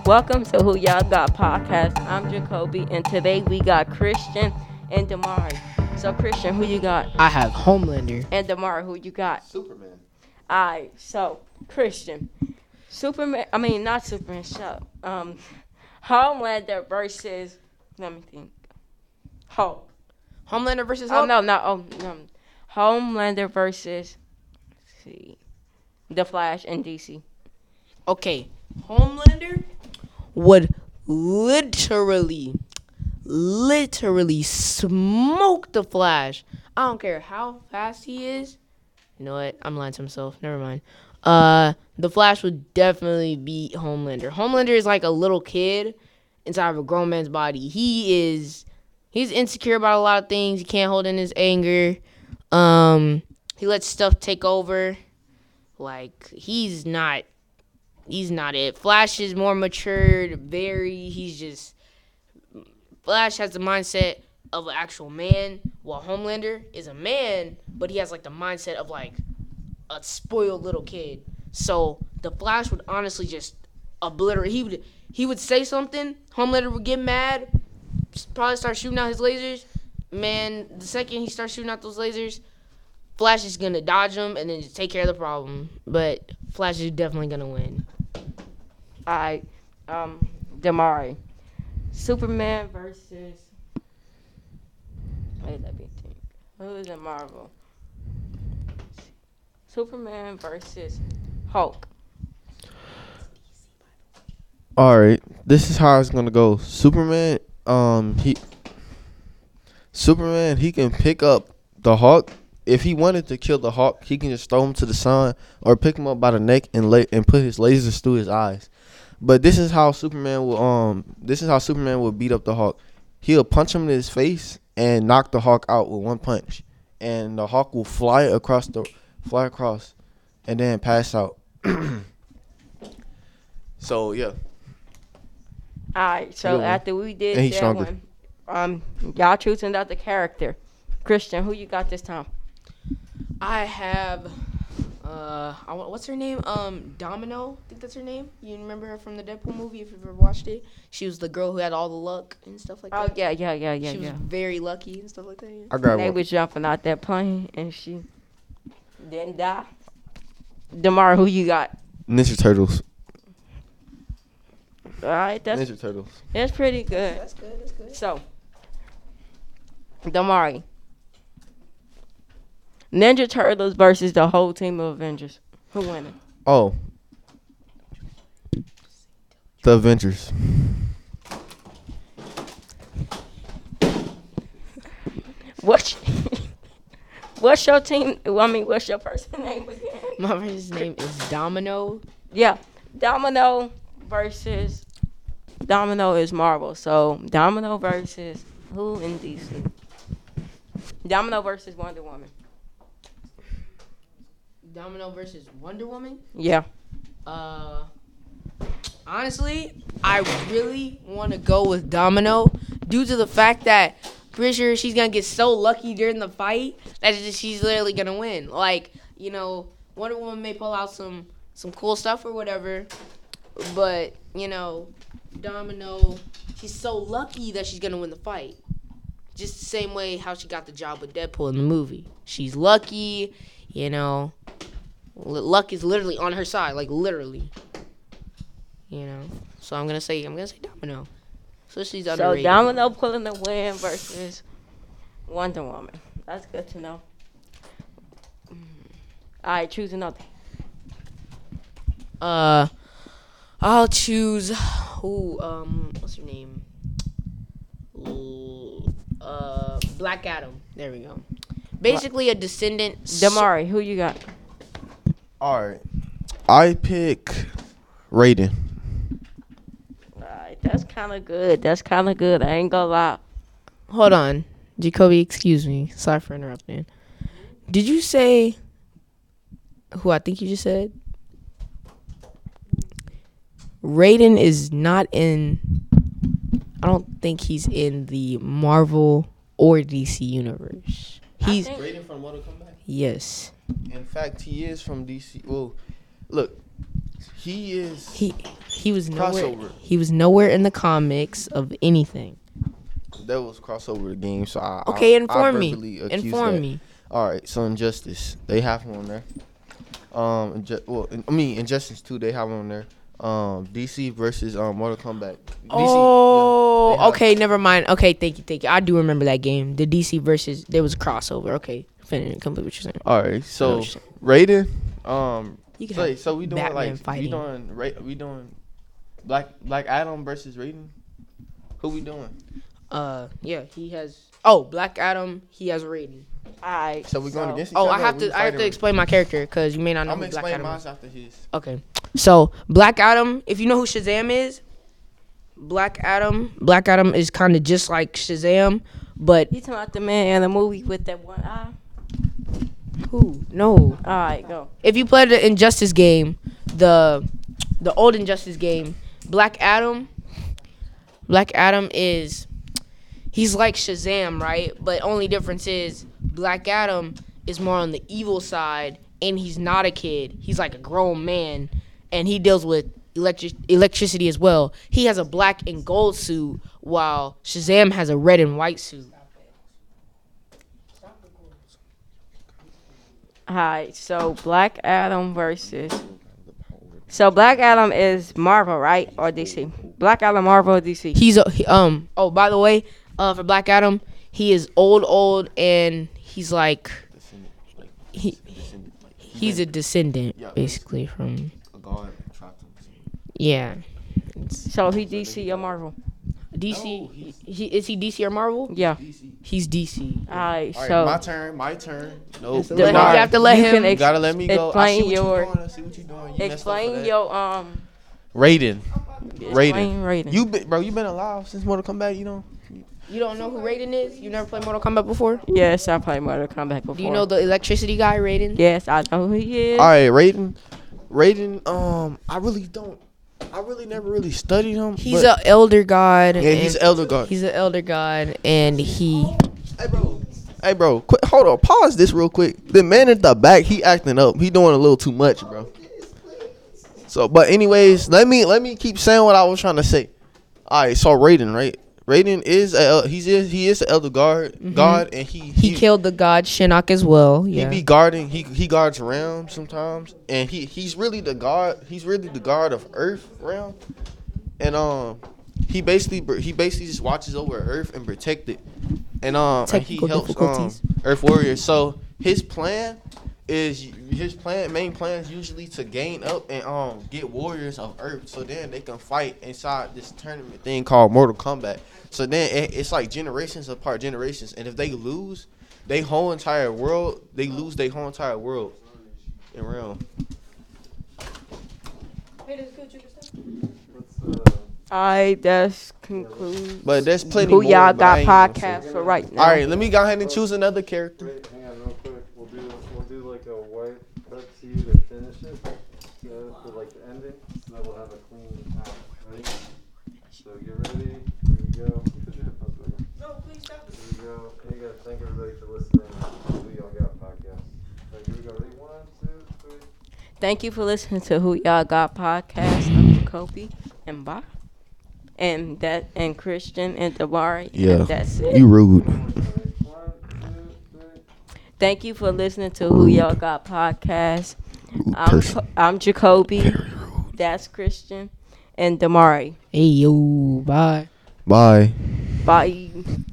Welcome to Who Y'all Got podcast. I'm Jacoby, and today we got Christian and Damari. So, Christian, who you got? I have Homelander. And Damari, who you got? Superman. Alright, so, Christian. Not Superman, shut up. Homelander versus, let me think. Hulk. Homelander versus Oh, Hulk? no. Homelander versus, let's see, The Flash and DC. Okay, Homelander would literally smoke the Flash. I don't care how fast he is. You know what? I'm lying to myself. Never mind. The Flash would definitely beat Homelander. Homelander is like a little kid inside of a grown man's body. He's insecure about a lot of things. He can't hold in his anger. He lets stuff take over. Like, he's not it. Flash is more matured, Flash has the mindset of an actual man, while Homelander is a man, but he has like the mindset of like a spoiled little kid. So the Flash would honestly just obliterate. He would say something, Homelander would get mad, probably start shooting out his lasers. Man, the second he starts shooting out those lasers, Flash is gonna dodge them and then just take care of the problem. But Flash is definitely gonna win. Alright, Damari. Superman versus. Wait, let me think. Who is in Marvel? Superman versus Hulk. All right, this is how it's gonna go. Superman, he can pick up the Hulk. If he wanted to kill the Hulk, he can just throw him to the sun or pick him up by the neck and put his lasers through his eyes. But this is how Superman will beat up the Hulk. He'll punch him in his face and knock the Hulk out with one punch, and the Hulk will fly across and then pass out. So yeah. Alright, so after we did And he's that stronger. one, y'all choosing out the character. Christian, who you got this time? I have, what's her name? Domino. I think that's her name. You remember her from the Deadpool movie if you've ever watched it? She was the girl who had all the luck and stuff like that. Oh, yeah. She was very lucky and stuff like that. Yeah. I got They one. was jumping out that plane and she didn't die. Damar, who you got? Ninja Turtles. Alright, Ninja Turtles. that's pretty good. That's good. So, Damari. Ninja Turtles versus the whole team of Avengers. Who winning? Oh, the Avengers. What's your team? What's your person name again? My friend's name is Domino. Yeah, Domino is Marvel. So Domino versus who in DC? Domino versus Wonder Woman. Domino versus Wonder Woman. Yeah. Honestly, I really want to go with Domino due to the fact that pretty sure she's gonna get so lucky during the fight that she's literally gonna win. Like, Wonder Woman may pull out some cool stuff or whatever, but Domino, she's so lucky that she's gonna win the fight. Just the same way how she got the job with Deadpool in the movie. She's lucky, luck is literally on her side, like literally. So I'm gonna say Domino. So she's underrated. So Domino pulling the win versus Wonder Woman. That's good to know. Alright, choose another. I'll choose what's her name? Black Adam. There we go. Basically a descendant. Damari, who you got? All right, I pick Raiden. Alright, that's kind of good. I ain't gonna lie. Hold on, Jacoby. Excuse me. Sorry for interrupting. Did you say who I think you just said? Raiden is not in. I don't think he's in the Marvel or DC universe. He's Raiden from Mortal Kombat. yes. In fact, he is from DC. Well, look, He is. He was nowhere. Crossover. He was nowhere in the comics of anything. That was crossover the game. So Okay, I inform me. verbally accused Inform that. me. All right, so Injustice, they have him on there. Injustice 2, they have him on there. DC versus Mortal Kombat. Oh, yeah, they have- okay, never mind. Okay, thank you. I do remember that game. The DC versus there was a crossover. Okay, finish complete what you're saying. All right, I know so what you're Raiden. You can So, have so we doing Batman like fighting. we doing Black Adam versus Raiden. Who we doing? Yeah, he has. Oh, Black Adam. He has Raiden. Alright. So we going against each Oh, other. I have to explain my character because you may not know I'm who gonna Black explain Adam mine is. after his. Okay, so Black Adam. If you know who Shazam is, Black Adam is kind of just like Shazam, but You talking about the man in the movie with that one eye? who? No. Alright, go. If you play the Injustice game, the old Injustice game, Black Adam is he's like Shazam, right? But only difference is Black Adam is more on the evil side, and he's not a kid. He's like a grown man, and he deals with electricity as well. He has a black and gold suit, while Shazam has a red and white suit. Alright, so Black Adam versus. So Black Adam is Marvel, right? Or DC? Black Adam, Marvel, or DC? Oh, by the way, for Black Adam, he is old, and he's like he's a descendant, basically from A god trapped him. yeah. So he DC or Marvel? DC. Is he DC or Marvel? Yeah. He's DC. Alright, All right, so. my turn. Nope. You have to let you him. can You gotta let me go. I see explain what you your. doing. I see what you doing. You messed up for Explain that. your Raiden. Explain Raiden. You been alive since Mortal Kombat. You know. You don't know who Raiden is? You never played Mortal Kombat before? Yes, I played Mortal Kombat before. Do you know the electricity guy, Raiden? Yes, I know who he is. All right, Raiden. I really never really studied him. He's but- an elder god. Yeah, he's and- Elder God. He's an elder god, and he. Hey, bro. Quick, hold on. Pause this real quick. The man at the back, he acting up. He doing a little too much, bro. So, but anyways, let me keep saying what I was trying to say. All right, so Raiden, right? Raiden is he is the Elder God, and He killed the god Shinnok as well. He Yeah. be guarding. He guards realm sometimes, and he's really the god. He's really the guard of Earth realm, and he basically just watches over Earth and protect it, and he Technical helps difficulties. Earth warriors. So his main plan is usually to gain up and get warriors of Earth, so then they can fight inside this tournament thing called Mortal Kombat. So then it's like generations apart generations, and if they lose, they whole entire world, they lose their whole entire world in realm. Alright, that's concludes But there's plenty who more. y'all but I got ain't gonna say. podcast for right now. All right, let me go ahead and choose another character. Wait, hang on real quick. We'll do like a white cut to you to finish it. For like the ending. So that we'll have a clean out. Ready? So get ready. Here we go. You put your headphones back on. No, please stop. Here we go. And you gotta thank everybody for listening to the We All Got podcast. Right, here we go. Ready? 1, 2, 3. Thank you for listening to Who Y'all Got podcast. I'm Jacoby and Bob. And Christian and Damari. Yeah. And that's it. You rude. 1, 2, 3. Thank you for listening to Who Y'all Got podcast. person. I'm Jacoby. That's Christian and Damari. Hey yo, bye. Bye. Bye.